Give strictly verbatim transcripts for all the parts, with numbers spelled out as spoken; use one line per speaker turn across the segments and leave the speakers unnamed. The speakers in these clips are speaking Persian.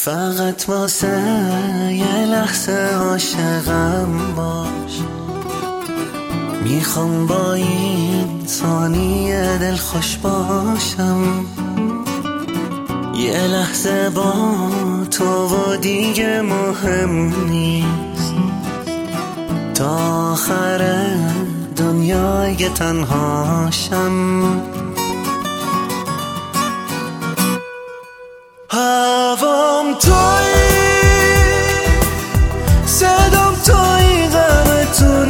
فقط واسه یه لحظه عاشقم باش، میخوام با این ثانیه دل خوش باشم، یه لحظه با تو و دیگه مهم نیست، تا آخر دنیای تنهاشم. هوام تویی، صدام تویی، غم تو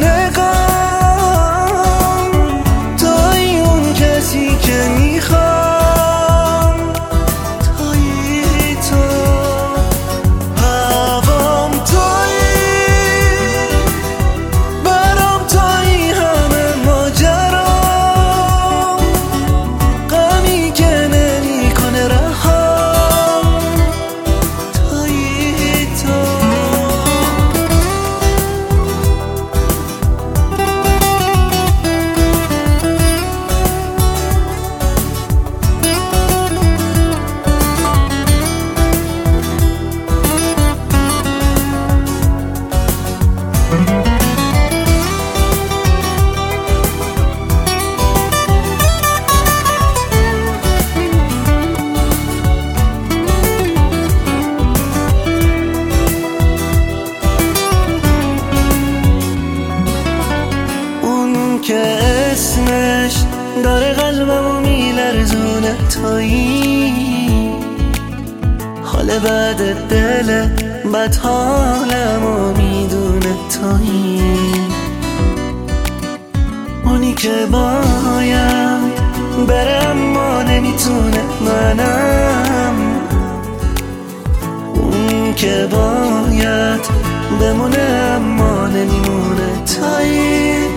نگام، تویی اون کسی که میخوام، تویی تو. هوام تویی، برام تویی، همه ماجرام، غمی که نمیکنه رها. که اسمش داره قلبمو میلرزونه، تویی حال بعد دل بد حالمو میدونه، تویی اونی که باید بره اما نمیتونه، منم اون که باید بمونه اما نمیمونه، تویی